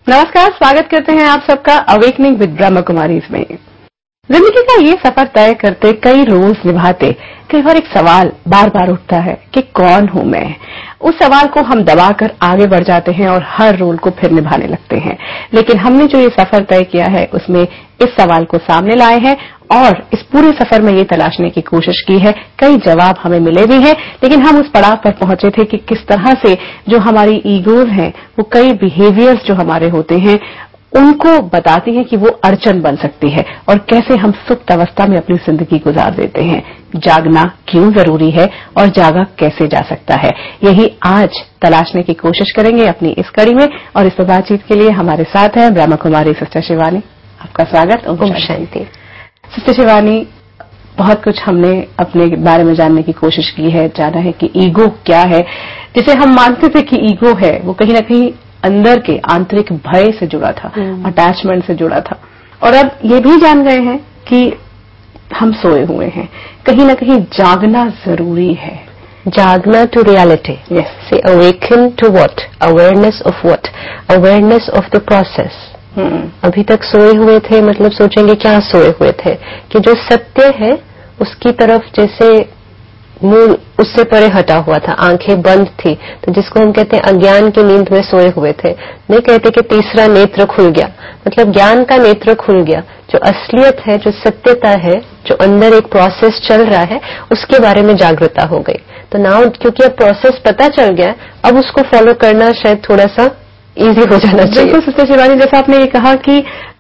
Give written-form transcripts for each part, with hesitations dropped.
नमस्कार, स्वागत करते हैं आप सबका अवेकनिंग विद ब्रह्मा कुमारी में। जिंदगी का ये सफर तय करते, कई रोल्स निभाते, कई बार एक सवाल बार बार उठता है कि कौन हूं मैं। उस सवाल को हम दबाकर आगे बढ़ जाते हैं और हर रोल को फिर निभाने लगते हैं। लेकिन हमने जो ये सफर तय किया है उसमें इस सवाल को सामने लाए हैं और इस पूरे सफर में ये तलाशने की कोशिश की है। कई जवाब हमें मिले भी हैं, लेकिन हम उस पड़ाव पर पहुंचे थे कि किस तरह से जो हमारी ईगोज हैं, वो कई बिहेवियर्स जो हमारे होते हैं उनको बताती हैं कि वो अड़चन बन सकती है और कैसे हम सुप्त अवस्था में अपनी जिंदगी गुजार देते हैं। जागना क्यों जरूरी है और जागा कैसे जा सकता है, यही आज तलाशने की कोशिश करेंगे अपनी इस कड़ी में। और इस बातचीत के लिए हमारे साथ हैं ब्रह्मा कुमारी सिस्टर शिवानी। आपका स्वागत। ओम शांति। सिस्टर शिवानी, बहुत कुछ हमने अपने बारे में जानने की कोशिश की है, जाना है कि ईगो क्या है। जिसे हम मानते थे कि ईगो है, वो कहीं न कहीं अंदर के आंतरिक भय से जुड़ा था, अटैचमेंट से जुड़ा था। और अब ये भी जान गए हैं कि हम सोए हुए हैं, कहीं न कहीं जागना जरूरी है। जागना to reality. Yes. Say awaken to what? Awareness of what? Awareness of the process. अभी तक सोए हुए थे, मतलब सोचेंगे क्या सोए हुए थे, कि जो सत्य है उसकी तरफ जैसे मुंह उससे परे हटा हुआ था, आंखें बंद थी, तो जिसको हम कहते हैं अज्ञान की नींद में सोए हुए थे। नहीं कहते कि तीसरा नेत्र खुल गया, मतलब ज्ञान का नेत्र खुल गया। जो असलियत है, जो सत्यता है, जो अंदर एक प्रोसेस चल रहा है, उसके बारे में जागरूकता हो गई। तो नाउ क्योंकि अब प्रोसेस पता चल गया, अब उसको फॉलो करना शायद थोड़ा सा इजी हो जाना चाहिए। बिल्कुल सिस्टर शिवानी, जैसा आपने ये कहा कि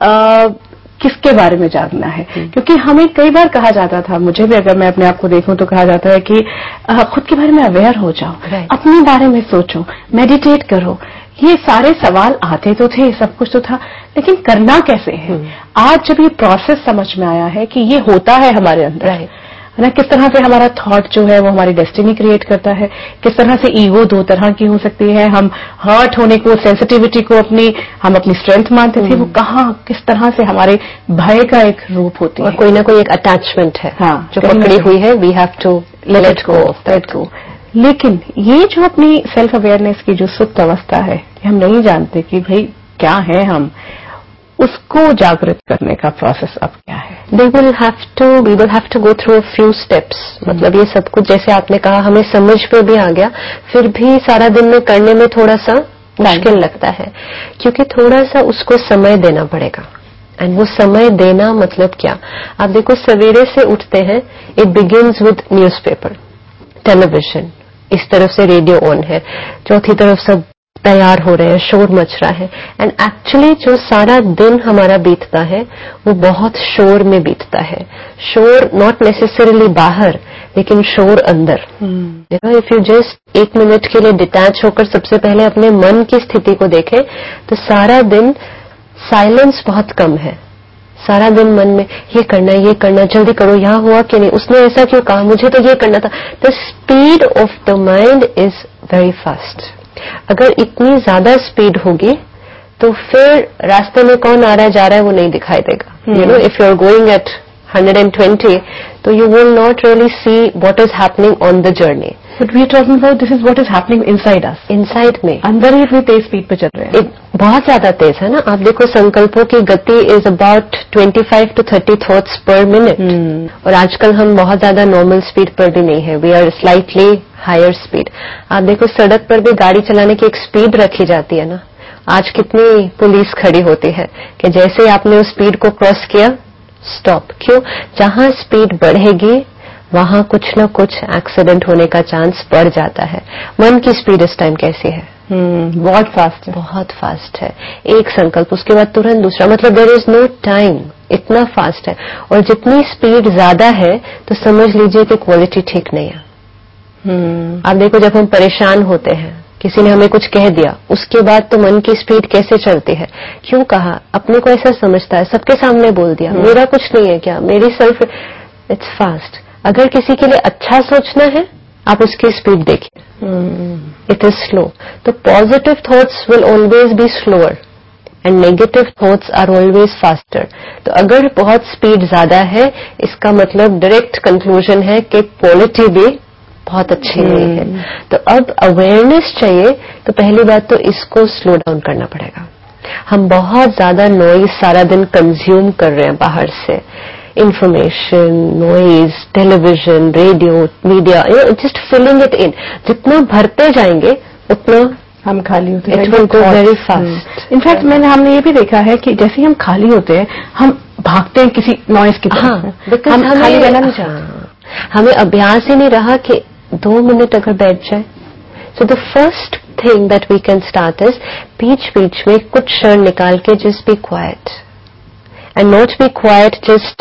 किसके बारे में जागना है, क्योंकि हमें कई बार कहा जाता था, मुझे भी अगर मैं अपने आप को देखूं तो कहा जाता है कि खुद के बारे में अवेयर हो जाओ, अपने बारे में सोचो, मेडिटेट करो। ये सारे सवाल आते तो थे, सब कुछ तो था, लेकिन करना कैसे है। आज जब ये प्रोसेस समझ में आया है कि ये होता है हमारे अंदर, है ना, किस तरह से हमारा थॉट जो है वो हमारी डेस्टिनी क्रिएट करता है, किस तरह से ईगो दो तरह की हो सकती है। हम हर्ट होने को, सेंसिटिविटी को हम अपनी स्ट्रेंथ मानते थे, वो कहाँ किस तरह से हमारे भय का एक रूप होती है। और कोई ना कोई एक अटैचमेंट है, हाँ, जो पकड़ी हुई है। We have to let go. लेकिन ये जो अपनी सेल्फ अवेयरनेस की जो सुप्त अवस्था है, हम नहीं जानते कि भाई क्या है हम, उसको जागृत करने का प्रोसेस अब क्या है। we will have to go through a few steps। मतलब ये सब कुछ जैसे आपने कहा हमें समझ पे भी आ गया, फिर भी सारा दिन में करने में थोड़ा सा मुश्किल लगता है, क्योंकि थोड़ा सा उसको समय देना पड़ेगा। एंड वो समय देना मतलब क्या? आप देखो, सवेरे से उठते हैं, it begins with newspaper, television, इस तरफ से रेडियो ऑन है, चौथी तरफ सब तैयार हो रहे हैं, शोर मच रहा है। एंड एक्चुअली जो सारा दिन हमारा बीतता है वो बहुत शोर में बीतता है। शोर नॉट नेसेसरीली बाहर, लेकिन शोर अंदर। You know, if you just एक मिनट के लिए डिटैच होकर सबसे पहले अपने मन की स्थिति को देखें, तो सारा दिन साइलेंस बहुत कम है। सारा दिन मन में ये करना, जल्दी करो, यहाँ हुआ कि नहीं, उसने ऐसा क्यों कहा, मुझे तो ये करना था। The speed of the mind is very fast. अगर इतनी ज्यादा स्पीड होगी तो फिर रास्ते में कौन आ रहा है जा रहा है वो नहीं दिखाई देगा। You know, if you are going at 120, तो you will not really see what is happening on the journey. But we are talking about this is what is happening inside us. Inside में, अंदर ही इतनी तेज speed पे चल रहे हैं, बहुत ज्यादा तेज है ना। आप देखो, संकल्पों की गति is about 25 to 30 thoughts per minute. और आजकल हम बहुत ज्यादा नॉर्मल स्पीड पर भी नहीं है, we are slightly higher speed. आप देखो, सड़क पर भी गाड़ी चलाने की एक स्पीड रखी जाती है ना। आज कितनी पुलिस खड़ी होती है कि जैसे आपने उस स्पीड को क्रॉस किया, स्टॉप। क्यों? जहां स्पीड बढ़ेगी वहां कुछ न कुछ एक्सीडेंट होने का चांस बढ़ जाता है। मन की स्पीड इस टाइम कैसी है? बहुत फास्ट है, बहुत फास्ट है। एक संकल्प, उसके बाद तुरंत दूसरा, मतलब देयर इज नो टाइम, इतना फास्ट है। और जितनी स्पीड ज्यादा है तो समझ लीजिए कि क्वालिटी ठीक नहीं है। आप देखो, जब हम परेशान होते हैं, किसी ने हमें कुछ कह दिया, उसके बाद तो मन की स्पीड कैसे चलती है। क्यों कहा? अपने को ऐसा समझता है, सबके सामने बोल दिया, मेरा कुछ नहीं है क्या, मेरी सेल्फ, इट्स फास्ट। अगर किसी के लिए अच्छा सोचना है, आप उसकी स्पीड देखिए, इट इज स्लो। तो positive thoughts will always be slower and negative thoughts are always faster. तो अगर बहुत स्पीड ज्यादा है, इसका मतलब डायरेक्ट कंक्लूजन है कि क्वालिटी भी बहुत अच्छी नहीं है। तो अब अवेयरनेस चाहिए, तो पहली बात तो इसको स्लो डाउन करना पड़ेगा। हम बहुत ज्यादा नॉइज सारा दिन कंज्यूम कर रहे हैं बाहर से, information, noise, television, radio, media, just filling it in. जितना भरते जाएंगे उतना हम खाली होते हैं. It will go very fast. In fact हमने ये भी देखा है कि जैसे ही हम खाली होते हैं हम भागते हैं किसी नॉइज की तरफ. हाँ, बिकॉज हम खाली रहना नहीं चाहते. हमें अभ्यास ही नहीं रहा कि 2 मिनट अगर बैठ जाए. So the first thing that we can start is बीच बीच में कुछ क्षण निकाल के just be quiet, and not be quiet just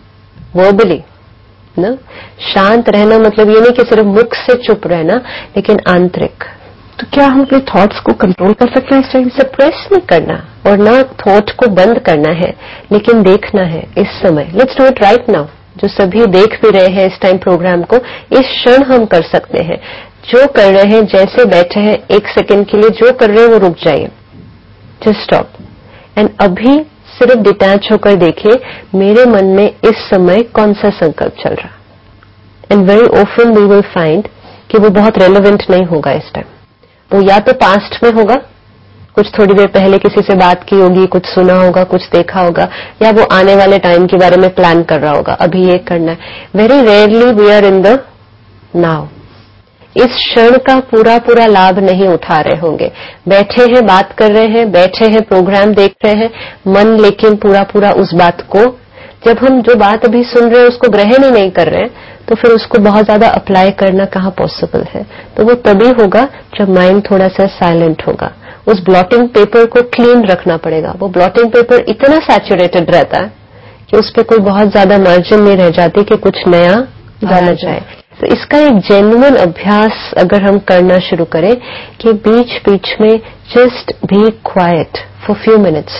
verbally ना. शांत रहना मतलब ये नहीं कि सिर्फ मुख से चुप रहना, लेकिन आंतरिक. तो क्या हम अपने थॉट्स को कंट्रोल कर सकते हैं इस टाइम? सप्रेस नहीं करना और ना थॉट को बंद करना है, लेकिन देखना है इस समय. Let's do it right now. जो सभी देख भी रहे हैं इस टाइम प्रोग्राम को, इस क्षण हम कर सकते हैं. जो कर रहे हैं, जैसे बैठे हैं, 1 सेकंड के लिए जो कर रहे हैं वो रुक जाइए. जस्ट स्टॉप एंड अभी सिर्फ डिटैच होकर देखिए मेरे मन में इस समय कौन सा संकल्प चल रहा. And very often we will find कि वो बहुत रेलेवेंट नहीं होगा इस टाइम. वो या तो पास्ट में होगा, कुछ थोड़ी देर पहले किसी से बात की होगी, कुछ सुना होगा, कुछ देखा होगा, या वो आने वाले टाइम के बारे में प्लान कर रहा होगा, अभी ये करना है. Very rarely we are in the now. इस क्षण का पूरा पूरा लाभ नहीं उठा रहे होंगे. बैठे हैं, बात कर रहे हैं, बैठे हैं, प्रोग्राम देख रहे हैं, मन लेकिन पूरा पूरा उस बात को, जब हम जो बात अभी सुन रहे हैं उसको ग्रहण ही नहीं कर रहे हैं, तो फिर उसको बहुत ज्यादा अप्लाई करना कहाँ पॉसिबल है. तो वो तभी होगा जब माइंड थोड़ा सा साइलेंट होगा. उस ब्लॉटिंग पेपर को क्लीन रखना पड़ेगा. वो ब्लॉटिंग पेपर इतना सैचुरेटेड रहता है कि उस पर कोई बहुत ज्यादा मार्जिन नहीं रह जाती कि कुछ नया डाला जाए. तो इसका एक जेन्युइन अभ्यास अगर हम करना शुरू करें कि बीच बीच में just be quiet for few minutes,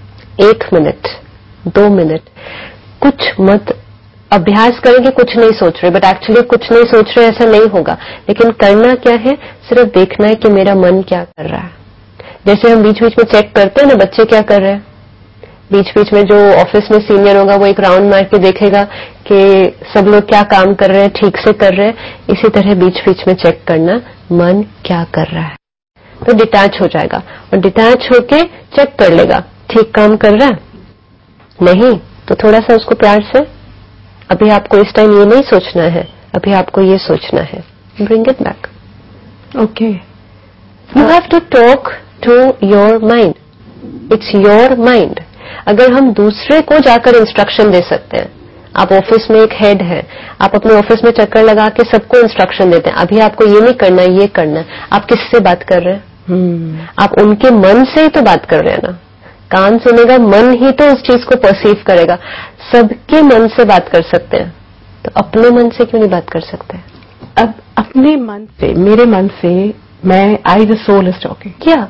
1 minute, 2 minute, कुछ मत. अभ्यास करेंगे कुछ नहीं सोच रहे, बट एक्चुअली कुछ नहीं सोच रहे ऐसा नहीं होगा. लेकिन करना क्या है, सिर्फ देखना है कि मेरा मन क्या कर रहा है. जैसे हम बीच बीच में चेक करते हैं ना बच्चे क्या कर रहे हैं. बीच बीच में जो ऑफिस में सीनियर होगा वो एक राउंड मार के देखेगा कि सब लोग क्या काम कर रहे हैं, ठीक से कर रहे हैं. इसी तरह बीच बीच में चेक करना मन क्या कर रहा है. तो डिटैच हो जाएगा और डिटैच होके चेक कर लेगा ठीक काम कर रहा है. नहीं तो थोड़ा सा उसको प्यार से, अभी आपको इस टाइम ये नहीं सोचना है, अभी आपको ये सोचना है. Bring it back. Okay. You have to talk to your mind. It's your mind. अगर हम दूसरे को जाकर इंस्ट्रक्शन दे सकते हैं, आप ऑफिस में एक हेड है, आप अपने ऑफिस में चक्कर लगा के सबको इंस्ट्रक्शन देते हैं, अभी आपको ये नहीं करना, ये करना है. आप किससे बात कर रहे हैं? आप उनके मन से ही तो बात कर रहे हैं ना. कान सुनेगा, मन ही तो उस चीज को परसीव करेगा. सबके मन से बात कर सकते हैं, तो अपने मन से क्यों नहीं बात कर सकते? अब अपने मन से, मेरे मन से मैं, I the soul is talking. क्या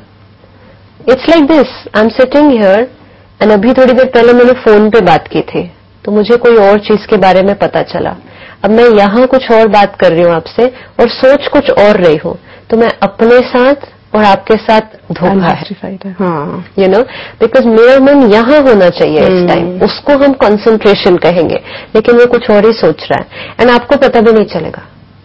it's like this, I am sitting here and अभी थोड़ी देर पहले मैंने फोन पे बात की थी, तो मुझे कोई और चीज के बारे में पता चला. अब मैं यहां कुछ और बात कर रही हूं आपसे और सोच कुछ और रही हूं, तो मैं अपने साथ और आपके साथ धोखा है. हाँ. यू नो, बिकॉज मेरा मन यहां होना चाहिए इस टाइम, उसको हम कंसंट्रेशन कहेंगे, लेकिन वो कुछ और ही सोच रहा है एंड आपको पता भी नहीं चलेगा.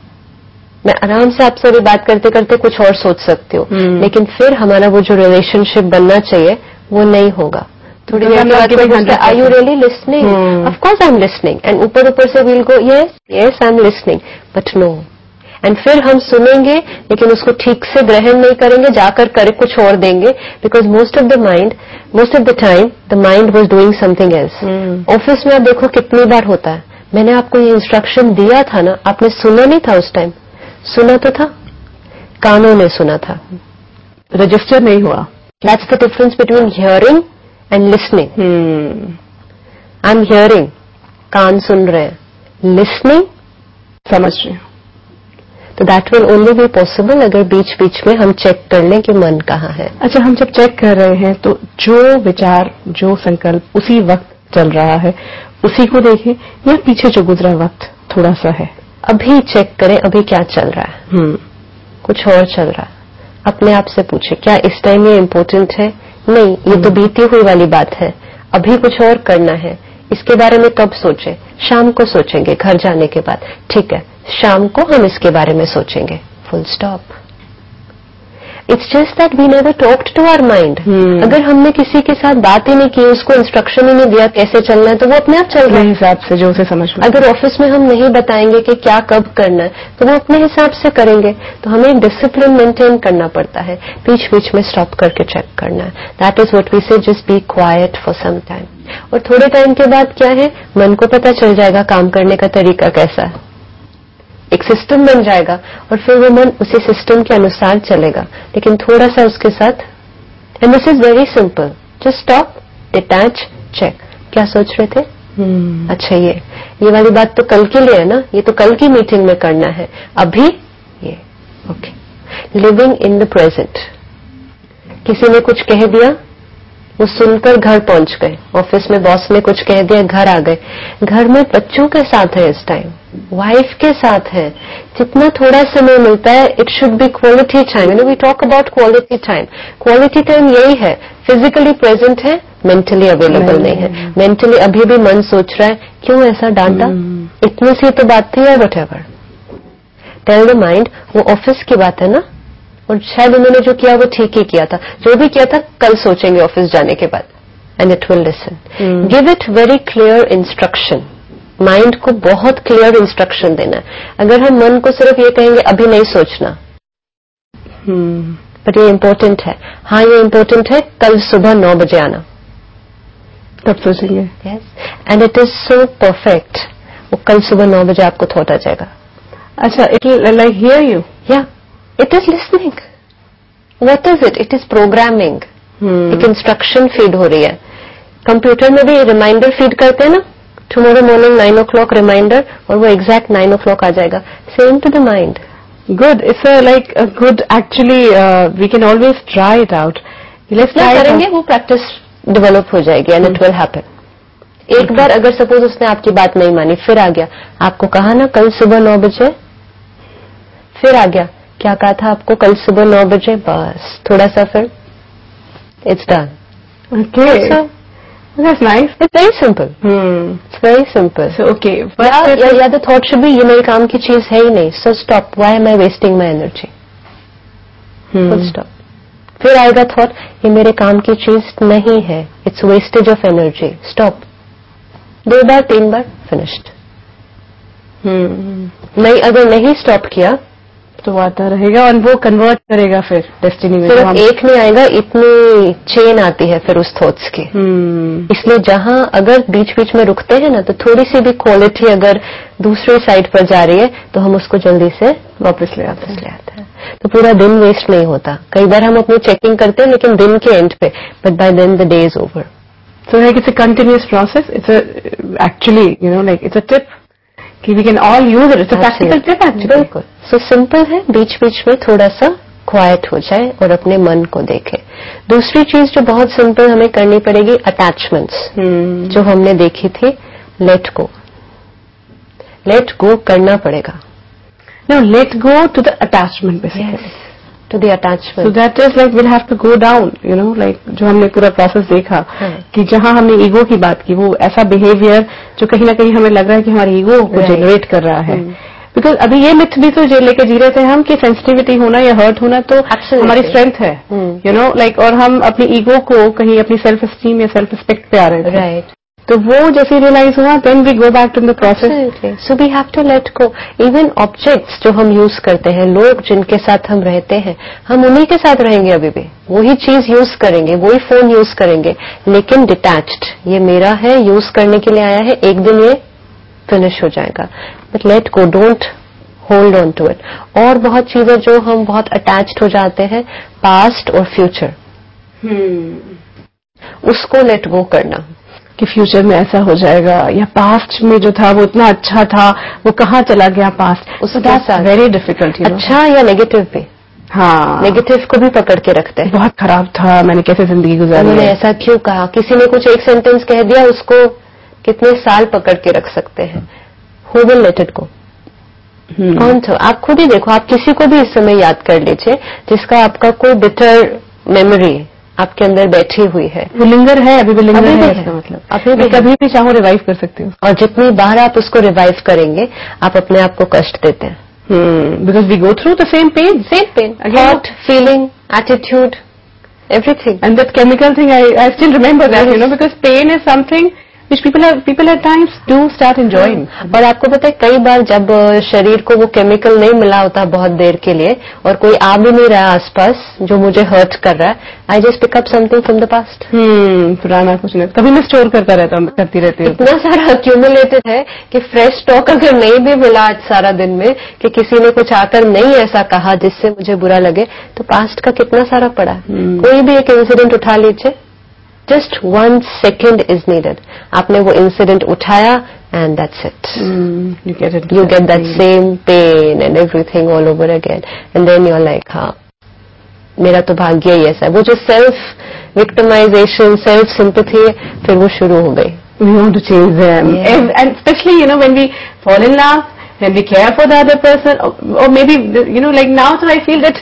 मैं आराम से आपसे अभी बात करते करते कुछ और सोच सकती हूँ, लेकिन फिर हमारा वो जो रिलेशनशिप बनना चाहिए वो नहीं होगा. थोड़ी देर बाद are you really listening? Of course I am listening. And ऊपर ऊपर से we'll go yes yes I am listening, but no. And फिर हम सुनेंगे लेकिन उसको ठीक से ग्रहण नहीं करेंगे, जाकर करे कुछ और देंगे. Because most of the time the mind was doing something else. Office में आप देखो कितनी बार होता है, मैंने आपको ये इंस्ट्रक्शन दिया था ना, आपने सुना नहीं था उस टाइम. सुना तो था, कानों ने सुना था, रजिस्टर नहीं हुआ. That's the difference between hearing and listening. I am hearing, कान सुन रहे हैं. लिसनिंग, समझ रहे हैं. तो that will only be possible अगर बीच बीच में हम चेक कर लें कि मन कहाँ है. अच्छा, हम जब चेक कर रहे हैं तो जो विचार, जो संकल्प उसी वक्त चल रहा है उसी को देखें, या पीछे जो गुजरा वक्त थोड़ा सा है, अभी चेक करें अभी क्या चल रहा है. कुछ और चल रहा है. अपने आप से पूछे क्या इस टाइम ये इम्पोर्टेंट है? नहीं, ये तो बीती हुई वाली बात है, अभी कुछ और करना है. इसके बारे में कब सोचे? शाम को सोचेंगे घर जाने के बाद. ठीक है, शाम को हम इसके बारे में सोचेंगे. Full stop. It's just that we never talked to our mind. अगर हमने किसी के साथ बात ही नहीं की, उसको इंस्ट्रक्शन ही नहीं दिया कैसे चलना है, तो वो अपने आप चल रहा है हिसाब से जो उसे समझ में. अगर ऑफिस में हम नहीं बताएंगे कि क्या कब करना है, तो वो अपने हिसाब से करेंगे. तो हमें एक डिसिप्लिन मेंटेन करना पड़ता है, बीच बीच में स्टॉप करके चेक करना है. That is what we say, just be quiet for some time. और थोड़े टाइम के बाद क्या है, मन को पता चल जाएगा काम करने का तरीका कैसा है, एक सिस्टम बन जाएगा और फिर वो मन उसी सिस्टम के अनुसार चलेगा. लेकिन थोड़ा सा उसके साथ, and this is very simple, just stop, detach, check. क्या सोच रहे थे? अच्छा ये वाली बात तो कल के लिए है ना, ये तो कल की मीटिंग में करना है. अभी ये okay. Living in the present. किसी ने कुछ कह दिया, वो सुनकर घर पहुंच गए. ऑफिस में बॉस ने कुछ कह दिया, घर आ गए. घर में बच्चों के साथ है इस टाइम, वाइफ के साथ है. जितना थोड़ा समय मिलता है, it should be quality time. You know we talk about quality time. Quality time यही है, फिजिकली प्रेजेंट है, मेंटली अवेलेबल नहीं है. मेंटली अभी भी मन सोच रहा है, क्यों ऐसा डांटा, इतनी सी तो बात थी, या whatever. Tell the mind, वो ऑफिस की बात है ना, और शायद उन्होंने जो किया वो ठीक ही किया था. जो भी किया था कल सोचेंगे ऑफिस जाने के बाद. And it will listen. Give it very clear instruction. Mind को बहुत क्लियर इंस्ट्रक्शन देना है. अगर हम मन को सिर्फ ये कहेंगे अभी नहीं सोचना, पर ये इम्पोर्टेंट है, हाँ ये इम्पोर्टेंट है, कल सुबह 9 बजे आना, तब सोचेंगे. Yes. And it is so perfect. वो कल सुबह 9 बजे आपको थॉट आ जाएगा. अच्छा, it will like hear you. या it is listening. What is it? It is programming. एक इंस्ट्रक्शन फीड हो रही है. कंप्यूटर में भी रिमाइंडर फीड करते हैं ना, टुमारो मॉर्निंग 9 o'clock रिमाइंडर, और वो एग्जैक्ट 9 o'clock आ जाएगा. Same to the mind. Good. It's like good. Actually we can always try it out. Let's try करेंगे, वो प्रैक्टिस डेवलप हो जाएगी एंड इट विल हैपन. एक बार अगर सपोज उसने आपकी बात नहीं मानी, फिर आ गया, आपको कहा ना कल सुबह 9 बजे, फिर आ गया, क्या कहा था आपको कल सुबह 9 बजे, बस थोड़ा सा, फिर it's done. Okay, that's nice. It's very simple. It's very simple. So okay, या the thought should be, ये मेरे काम की चीज है ही नहीं, so stop. Why am I wasting my energy? Full stop. फिर आएगा थॉट, ये मेरे काम की चीज नहीं है, it's wastage of energy. Stop. 2 bar 3 bar, finished. नहीं, अगर नहीं स्टॉप किया तो आता रहेगा और वो कन्वर्ट करेगा फिर डेस्टिनी में. सिर्फ एक नहीं आएगा, इतनी चेन आती है फिर उस थॉट्स की. इसलिए जहां अगर बीच बीच में रुकते हैं ना, तो थोड़ी सी भी क्वालिटी अगर दूसरे साइड पर जा रही है, तो हम उसको जल्दी से वापस ले आते हैं. तो पूरा दिन वेस्ट नहीं होता. कई बार हम अपनी चेकिंग करते हैं लेकिन दिन के एंड पे, but by then the day is over. So like it's a continuous process. It's actually you know like it's a tip कि we can all use it. It's a practical tip actually. बिल्कुल. So simple है, बीच बीच में थोड़ा सा quite हो जाए और अपने मन को देखे. दूसरी चीज जो बहुत सिंपल हमें करनी पड़ेगी, अटैचमेंट्स जो हमने देखी थी, लेट गो. लेट गो करना पड़ेगा. No, let go to the attachment basically. To the attachment. So that is like will have to go down, you know, like जो हमने पूरा प्रोसेस देखा कि जहां हमने ईगो की बात की, वो ऐसा बिहेवियर जो कहीं ना कहीं हमें लग रहा है कि हमारे ईगो को जनरेट कर रहा है. बिकॉज अभी ये मिथ भी तो लेके जी रहे थे हम कि सेंसिटिविटी होना या हर्ट होना तो हमारी स्ट्रेंथ है, यू नो लाइक, और हम अपनी ईगो को कहीं अपनी सेल्फ एस्टीम या सेल्फ रिस्पेक्ट पे आ रहे थे. राइट. तो वो जैसे रियलाइज हुआ, then we go back to the process. So we have to let go. Even objects जो हम यूज करते हैं, लोग जिनके साथ हम रहते हैं, हम उन्हीं के साथ रहेंगे अभी भी, वही चीज यूज करेंगे, वही फोन यूज करेंगे, लेकिन डिटैच्ड. ये मेरा है, यूज करने के लिए आया है, एक दिन ये फिनिश हो जाएगा. But let go, don't hold on to it. और बहुत चीजें जो हम बहुत अटैच्ड हो जाते हैं, पास्ट और फ्यूचर, उसको लेट गो करना कि फ्यूचर में ऐसा हो जाएगा, या पास्ट में जो था वो इतना अच्छा था, वो कहाँ चला गया पास्ट. उसके साथ वेरी डिफिकल्ट. अच्छा या नेगेटिव भी. हाँ, नेगेटिव को भी पकड़ के रखते हैं. बहुत खराब था, मैंने कैसे जिंदगी गुजारी, मैंने ऐसा क्यों कहा, किसी ने कुछ एक सेंटेंस कह दिया, उसको कितने साल पकड़ के रख सकते हैं. Who will let it go? कौन था? आप खुद ही देखो, आप किसी को भी इस समय याद कर लीजिए जिसका आपका कोई बिटर मेमोरी आपके अंदर बैठी हुई है. वो लिंगर है, अभी भी लिंगर है. इसका मतलब अभी भी कभी भी चाहो रिवाइव कर सकते हो. और जितनी बार आप उसको रिवाइव करेंगे, आप अपने आप को कष्ट देते हैं. Because we go through the same pain. Thought, feeling, attitude, everything. And that chemical thing, I still remember that, you know, because pain is something which people at times do start enjoying. और आपको पता है कई बार जब शरीर को वो chemical नहीं मिला होता बहुत देर के लिए और कोई आ भी नहीं रहा आसपास जो मुझे हर्ट कर रहा है, I just pick up something from the past. पुराना कुछ नहीं, कभी मैं स्टोर करती रहती हूँ. इतना सारा अक्यूमुलेटेड है कि फ्रेश स्टॉक अगर नहीं भी मिला आज सारा दिन में कि किसी ने कुछ आकर नहीं ऐसा कहा जिससे मुझे बुरा लगे, तो पास्ट का कितना सारा पड़ा. कोई भी एक इंसिडेंट उठा लीजिए, जस्ट 1 second इज नीडेड. आपने वो इंसिडेंट उठाया and that's it. You get that same pain and everything all over again and then you are like हाँ मेरा तो भाग्य ही ऐसा है. वो जो सेल्फ विक्टिमाइजेशन, सेल्फ सिंपैथी फिर वो शुरू हो गई. We want to change them. Yeah. And especially, you know, when we fall in love, when we care for the other person, or maybe, you know, like now, so I feel that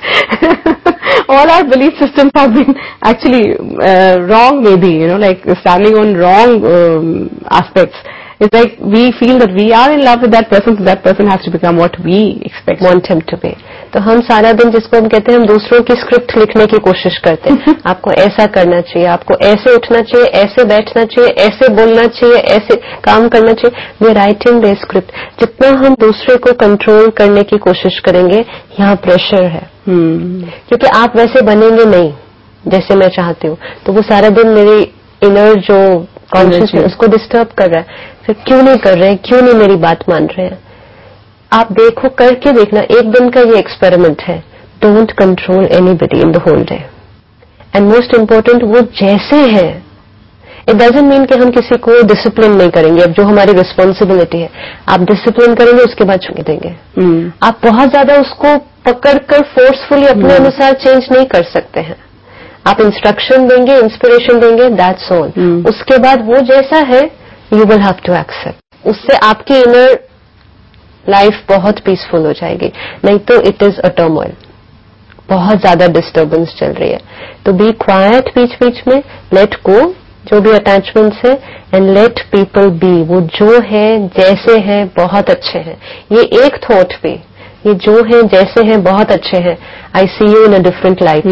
all our belief systems have been actually wrong, maybe, you know, like standing on wrong aspects. It's like we feel that we are in love with that person, so that person has to become what we want him to be. तो हम सारा दिन, जिसको हम कहते हैं, हम दूसरों की स्क्रिप्ट लिखने की कोशिश करते हैं. आपको ऐसा करना चाहिए, आपको ऐसे उठना चाहिए, ऐसे बैठना चाहिए, ऐसे बोलना चाहिए, ऐसे काम करना चाहिए. We are writing the script. जितना हम दूसरे को कंट्रोल करने की कोशिश करेंगे, यहाँ प्रेशर है. क्योंकि आप वैसे बनेंगे नहीं जैसे मैं चाहती हूँ, तो वो सारा दिन मेरी इनर जो कॉन्शियसनेस उसको डिस्टर्ब कर रहा है. फिर क्यों नहीं कर रहे हैं, क्यों नहीं मेरी बात मान रहे हैं. आप देखो, करके देखना, एक दिन का ये एक्सपेरिमेंट है. Don't control anybody in the whole day. And most important, वो जैसे है. इट डजंट मीन कि हम किसी को डिसिप्लिन नहीं करेंगे. अब जो हमारी रिस्पॉन्सिबिलिटी है, आप डिसिप्लिन करेंगे, उसके बाद छोड़ देंगे. आप बहुत ज्यादा उसको पकड़कर फोर्सफुली अपने अनुसार चेंज नहीं कर सकते हैं. आप इंस्ट्रक्शन देंगे, इंस्पिरेशन देंगे, दैट्स ऑल. उसके बाद वो जैसा है, you will have to accept. उससे आपकी इनर लाइफ बहुत पीसफुल हो जाएगी. नहीं तो इट इज अ टर्मोइल, बहुत ज्यादा डिस्टर्बेंस चल रही है. तो बी क्वाइट बीच बीच में, लेट गो जो भी अटैचमेंट्स है, एंड लेट पीपल बी. वो जो है जैसे हैं बहुत अच्छे हैं. ये एक थॉट भी, ये जो है जैसे हैं बहुत अच्छे हैं, I see you in a different light.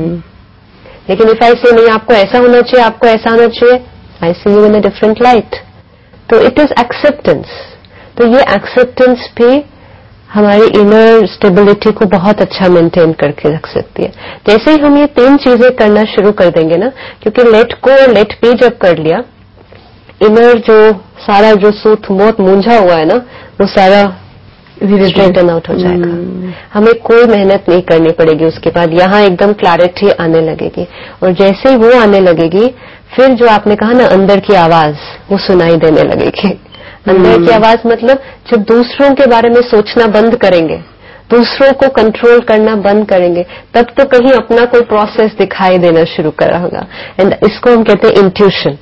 लेकिन इफ आई से नहीं, आपको ऐसा होना चाहिए, आपको ऐसा होना चाहिए, I see you in a different light. तो इट इज एक्सेप्टेंस. तो ये एक्सेप्टेंस भी हमारी इनर स्टेबिलिटी को बहुत अच्छा मेंटेन करके रख सकती है. जैसे ही हम ये 3 चीजें करना शुरू कर देंगे ना, क्योंकि लेट गो और लेट बी जब कर लिया, इनर जो सारा जो सूत मोत मूंझा हुआ है ना, वो सारा स्ट्रेटन आउट हो जाएगा. हमें कोई मेहनत नहीं करनी पड़ेगी. उसके बाद यहाँ एकदम क्लैरिटी आने लगेगी. और जैसे ही वो आने लगेगी, फिर जो आपने कहा ना अंदर की आवाज, वो सुनाई देने लगेगी. अंदर की आवाज मतलब जब दूसरों के बारे में सोचना बंद करेंगे, दूसरों को कंट्रोल करना बंद करेंगे, तब तो कहीं अपना कोई प्रोसेस दिखाई देना शुरू कर रहा होगा. एंड इसको हम कहते हैं इंट्यूशन.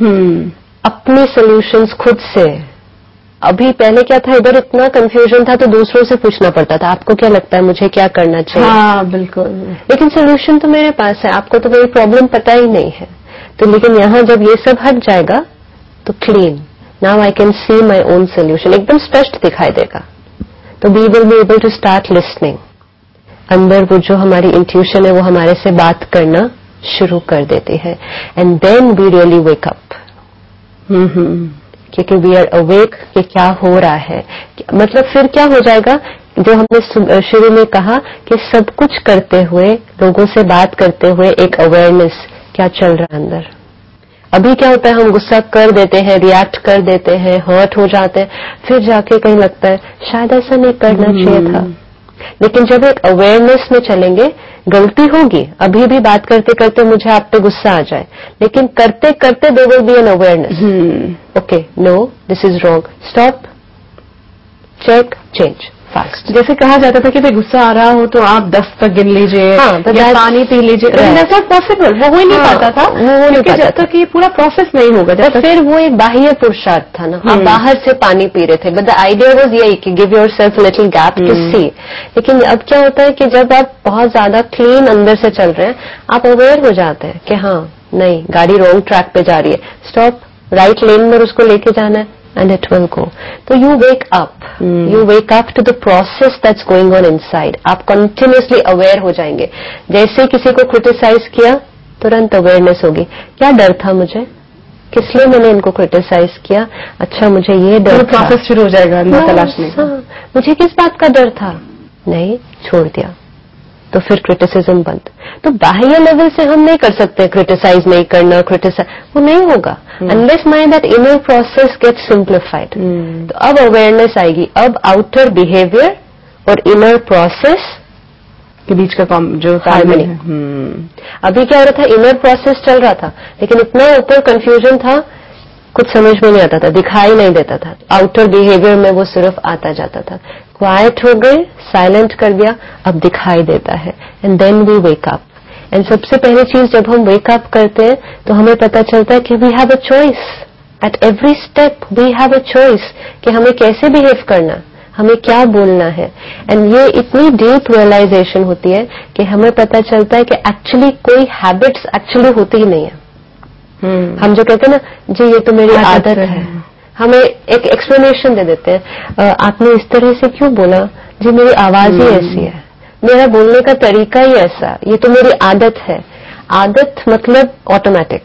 अपने सॉल्यूशंस खुद से. अभी पहले क्या था, इधर इतना कंफ्यूजन था तो दूसरों से पूछना पड़ता था, आपको क्या लगता है, मुझे क्या करना चाहिए. हाँ बिल्कुल. लेकिन सोल्यूशन तो मेरे पास है, आपको तो मेरी प्रॉब्लम पता ही नहीं है. तो लेकिन यहाँ जब ये सब हट जाएगा तो clean, now I can see my own solution, एकदम स्पष्ट दिखाई देगा. तो we will be able to start listening. अंदर वो जो हमारी इंट्यूशन है वो हमारे से बात करना शुरू कर देती है. And then we really wake up. क्योंकि वी आर अवेक कि क्या हो रहा है. मतलब फिर क्या हो जाएगा, जो हमने शुरू में कहा कि सब कुछ करते हुए, लोगों से बात करते हुए एक अवेयरनेस क्या चल रहा है अंदर. अभी क्या होता है, हम गुस्सा कर देते हैं, रिएक्ट कर देते हैं, हर्ट हो जाते हैं, फिर जाके कहीं लगता है शायद ऐसा नहीं करना चाहिए था. लेकिन जब एक अवेयरनेस में चलेंगे, गलती होगी, अभी भी बात करते करते मुझे आप पे गुस्सा आ जाए, लेकिन करते करते there will be an awareness. Okay, no, this is wrong, stop, check, change fast. जैसे कहा जाता था कि भाई गुस्सा आ रहा हो तो आप 10 तक गिन लीजिए, या पानी पी लीजिए. That's not possible. वो हो ही नहीं पाता था. वो हो नहीं पाता जब तक ये पूरा प्रोसेस नहीं होगा. तो फिर वो एक बाह्य पुरुषार्थ था ना, आप बाहर से पानी पी रहे थे, बट द आइडिया वाज यही कि give yourself little gap to see. लेकिन अब क्या होता है कि जब आप बहुत ज्यादा क्लीन अंदर से चल रहे हैं, आप अवेयर हो जाते हैं कि हाँ नहीं, गाड़ी रॉन्ग ट्रैक पे जा रही है, स्टॉप, राइट लेन में उसको लेके जाना है, and it will go. तो you wake up. You wake up to the process that's going on inside. आप continuously aware हो जाएंगे. जैसे किसी को criticize किया, तुरंत awareness होगी. क्या डर था मुझे? किस लिए मैंने इनको criticize किया? अच्छा मुझे ये डर था. प्रोसेस शुरू हो जाएगा अंदर तलाशने का. मुझे किस बात का डर था? नहीं, छोड़ दिया. तो फिर क्रिटिसिज्म बंद. तो बाह्य लेवल से हम नहीं कर सकते क्रिटिसाइज नहीं करना, क्रिटिसाइज वो नहीं होगा unless my that inner process gets simplified. तो अब अवेयरनेस आएगी. अब आउटर बिहेवियर और इनर प्रोसेस के बीच का जो हार्मनी. अभी क्या हो रहा था, इनर प्रोसेस चल रहा था लेकिन इतना ऊपर कंफ्यूजन था, कुछ समझ में नहीं आता था, दिखाई नहीं देता था. आउटर बिहेवियर में वो सिर्फ आता जाता था. क्वाइट हो गए, साइलेंट कर दिया, अब दिखाई देता है. And then we wake up. एंड सबसे पहली चीज जब हम वेक अप करते हैं तो हमें पता चलता है कि we have a choice. At every step we have a choice कि हमें कैसे बिहेव करना, हमें क्या बोलना है. एंड ये इतनी डीप रियलाइजेशन होती है कि हमें पता चलता है कि एक्चुअली कोई हैबिट्स एक्चुअली होती ही नहीं है. हम जो कहते हैं ना, जी ये तो मेरी आदत है, हमें एक एक्सप्लेनेशन दे देते हैं. आपने इस तरह से क्यों बोला? जी मेरी आवाज ही ऐसी है, मेरा बोलने का तरीका ही ऐसा, ये तो मेरी आदत है. आदत मतलब ऑटोमेटिक.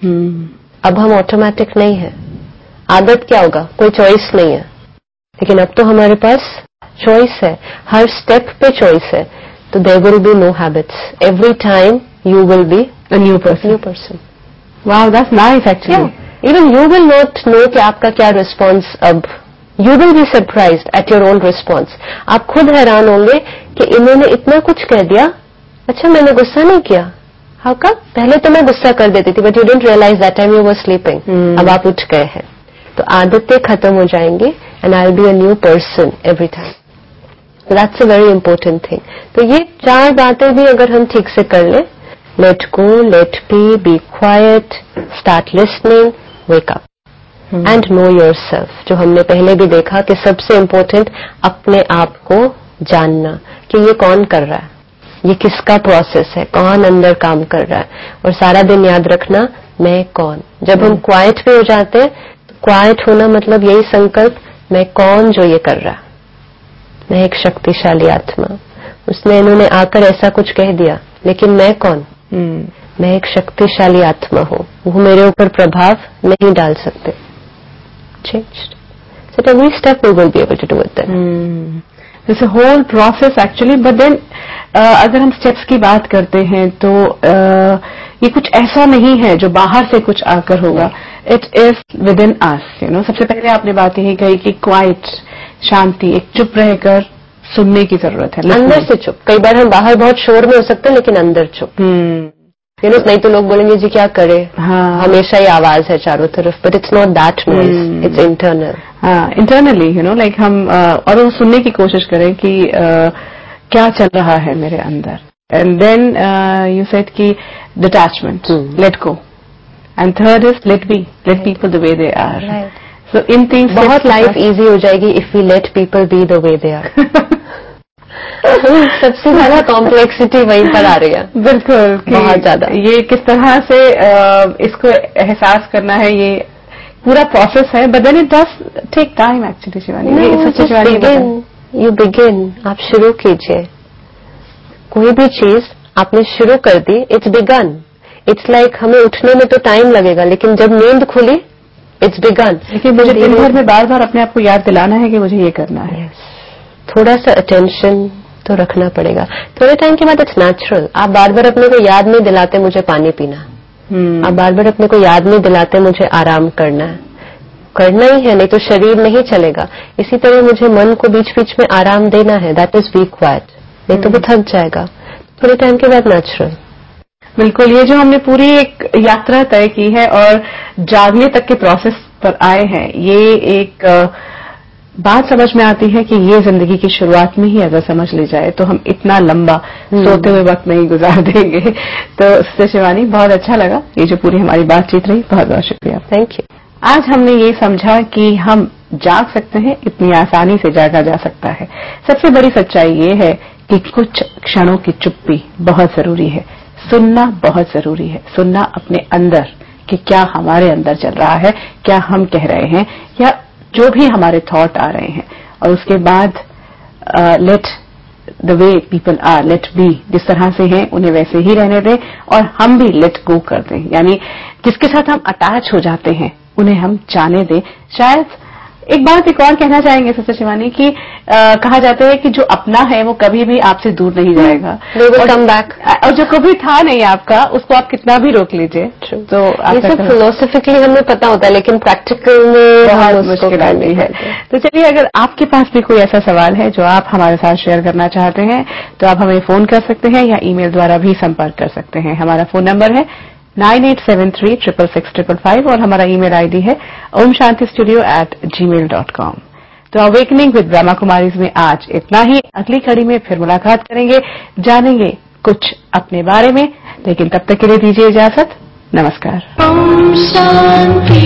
अब हम ऑटोमेटिक नहीं है. आदत क्या होगा? कोई चॉइस नहीं है. लेकिन अब तो हमारे पास चॉइस है, हर स्टेप पे चॉइस है. तो there will be no habits. Every time you will be a new person. Wow, that's nice actually. Yeah. Even you will not know कि आपका क्या रिस्पॉन्स. अब you will be surprised at your own response. आप खुद हैरान होंगे कि इन्होंने इतना कुछ कह दिया. अच्छा मैंने गुस्सा नहीं किया. How come? पहले तो मैं गुस्सा कर देती थी, but you didn't realize that time you were sleeping. अब आप उठ गए हैं. तो आदतें खत्म हो जाएंगी and I'll be a new person every time. So that's a very important thing. तो ये 4 बातें भी अगर हम ठीक से कर लें, let go, let be quiet, start listening, wake up. And know yourself. जो हमने पहले भी देखा कि सबसे इम्पोर्टेंट अपने आप को जानना कि ये कौन कर रहा है, ये किसका प्रोसेस है, कौन अंदर काम कर रहा है. और सारा दिन याद रखना मैं कौन. जब हम क्वाइट पे हो जाते हैं, तो क्वाइट होना मतलब यही संकल्प, मैं कौन जो ये कर रहा. मैं एक शक्तिशाली आत्मा. उसने इन्होंने आकर ऐसा कुछ कह दिया, लेकिन मैं कौन? मैं एक शक्तिशाली आत्मा हूँ, वो मेरे ऊपर प्रभाव नहीं डाल सकते. Changed. So at every step we will be able to do it then. It's a whole process actually, but then अगर हम स्टेप्स की बात करते हैं तो ये कुछ ऐसा नहीं है जो बाहर से कुछ आकर होगा. It is within us. सबसे पहले आपने बात यही कही कि क्वाइट, शांति, एक चुप रहकर सुनने की जरूरत है. अंदर से चुप. कई बार हम बाहर बहुत शोर में हो सकते हैं लेकिन अंदर चुप. नहीं तो लोग बोलेंगे जी क्या करे, हमेशा ही आवाज है चारों तरफ. But it's not that noise, it's internal. Internally like हम और वो सुनने की कोशिश करें कि क्या चल रहा है मेरे अंदर. एंड देन यू सेड कि detachment, let go. And third is let people the way they are. So in things बहुत लाइफ इजी हो जाएगी if we let people be the way they are. सबसे ज्यादा कॉम्प्लेक्सिटी वहीं पर आ रही है. बिल्कुल, बहुत ज्यादा. ये किस तरह से इसको एहसास करना है, ये पूरा प्रोसेस है. But then it does take time actually. Shivani, you begin. आप शुरू कीजिए. कोई भी चीज आपने शुरू कर दी, इट्स बिगन. इट्स लाइक हमें उठने में तो टाइम लगेगा, लेकिन जब नींद खुली इट्स बिगन. लेकिन मुझे दिन भर में बार बार अपने आप को याद दिलाना है कि मुझे ये करना है. थोड़ा सा अटेंशन तो रखना पड़ेगा. थोड़े टाइम के बाद इट्स नेचुरल. आप बार बार अपने को याद नहीं दिलाते मुझे पानी पीना. आप बार बार अपने को याद नहीं दिलाते मुझे आराम करना है. करना ही है, नहीं तो शरीर नहीं चलेगा. इसी तरह मुझे मन को बीच बीच में आराम देना है. That is be quite. नहीं तो वो थक जाएगा. थोड़े टाइम के बाद नेचुरल. बिल्कुल. ये जो हमने पूरी एक यात्रा तय की है और जागने तक के प्रोसेस पर आए हैं, ये एक बात समझ में आती है कि ये जिंदगी की शुरुआत में ही अगर समझ ली जाए तो हम इतना लंबा सोते हुए वक्त नहीं गुजार देंगे. तो शिवानी, बहुत अच्छा लगा ये जो पूरी हमारी बातचीत रही. बहुत बहुत शुक्रिया. Thank you. आज हमने ये समझा कि हम जाग सकते हैं, इतनी आसानी से जागा जा सकता है. सबसे बड़ी सच्चाई ये है कि कुछ क्षणों की चुप्पी बहुत जरूरी है. सुनना बहुत जरूरी है. सुनना अपने अंदर कि क्या हमारे अंदर चल रहा है, क्या हम कह रहे हैं, या जो भी हमारे थॉट आ रहे हैं, और उसके बाद let the way people are, let be, जिस तरह से हैं उन्हें वैसे ही रहने दें, और हम भी लेट गो कर दें, यानी जिसके साथ हम अटैच हो जाते हैं उन्हें हम जाने दें। शायद एक बात एक और कहना चाहेंगे सिस्टर शिवानी कि कहा जाता है कि जो अपना है वो कभी भी आपसे दूर नहीं जाएगा, कम बैक, और जो कभी था नहीं आपका उसको आप कितना भी रोक लीजिए। तो ये सब फिलोसफिकली हमें पता होता है, लेकिन प्रैक्टिकल में बहुत मुश्किल आती है। तो चलिए, अगर आपके पास भी कोई ऐसा सवाल है जो आप हमारे साथ शेयर करना चाहते हैं तो आप हमें फोन कर सकते हैं या ईमेल द्वारा भी संपर्क कर सकते हैं। हमारा फोन नंबर है 9873666555 और हमारा ईमेल आईडी है omshantistudio@gmail.com। तो अवेकनिंग विद ब्रह्मा कुमारीज में आज इतना ही। अगली कड़ी में फिर मुलाकात करेंगे, जानेंगे कुछ अपने बारे में, लेकिन तब तक के लिए दीजिए इजाजत। नमस्कार। Om Shanti.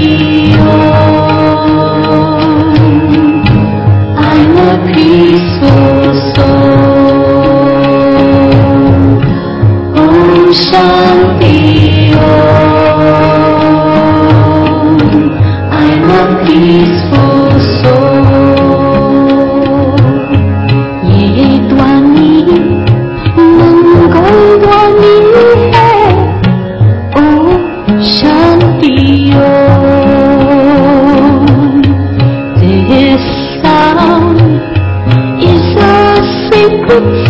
I'm a peaceful soul. Om Shanti Om. I'm a peaceful soul. ये ध्वनि मंगल ध्वनि है। Om Shanti Om. This sound is a sacred